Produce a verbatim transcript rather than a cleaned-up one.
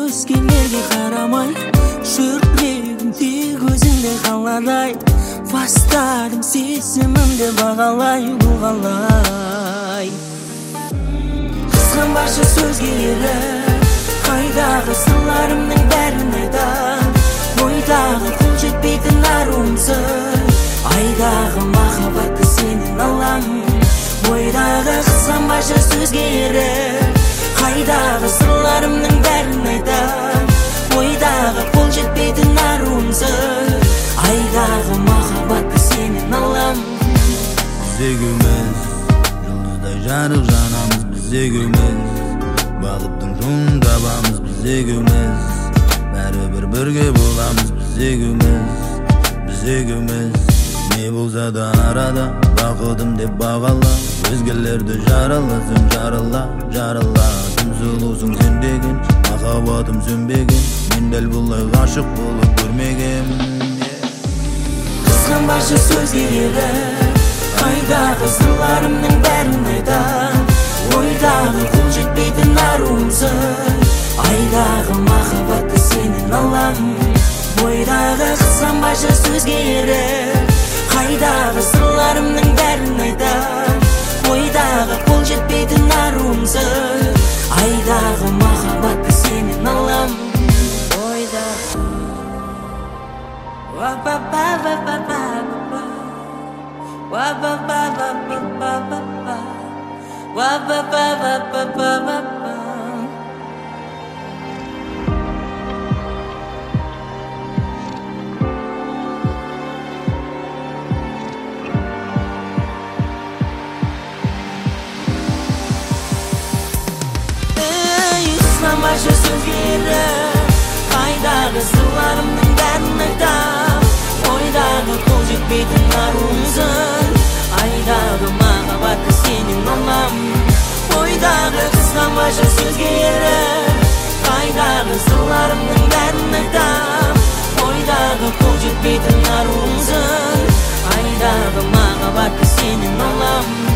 өзгелерге қарамай, жүрегім тек өзіңді қаладай. Бастадым сезімімді бағалай, бұл қалай. Қызғанбашы сөзге еріп, қайдағы сырларымның бәрін айтам. Бойдағы қол жетпейтін аруымсың, айдағы махаббатты сенен алам. Бойдағы қызғанбашы сөзге еріп, қайдағы сырларымның бәрін айтам. Бойдағы қол жетпейтін аруымсың, айдағы махаббатты сенен алам. Біз екеуміз жұлдыздай жарық жанамыз, біз екеуміз бақыттың жолын табамыз, біз екеуміз бәрібір бірге боламыз, біз екеуміз, біз екеуміз. Не болса да арада бақытым деп бағала, өзгелерді жараласың, жарала, жарала. Тым сұлусың сен деген, махаббатым сөнбеген, мен дәл бұлай ғашық болып көрмегем. Қызғанбашы сөзге еріп, қайдағы сырларымның бәрін айтам. Ойдағы қол жетпейтін аруымсың, айдағы махаббатты сенен алам. Бойдағы қызғанбашы сөзге еріп, қайдағы сырларымның бәрін айтам. Ойдағы қол жетпейтін аруымсың, айдағы махаббатты сенен алам. Ойдағы Қызғанбашы сөзге еріп, қайдағы сырларымның бәрін айтам. Ойдағы қол жетпейтін аруымсың, айдағы махаббатты сенен алам. Ойдағы қызғанбашы сөзге еріп, қайдағы сырларымның бәрін айтам. Ойдағы қол жетпейтін аруымсың, айдағы махаббатты сенен алам.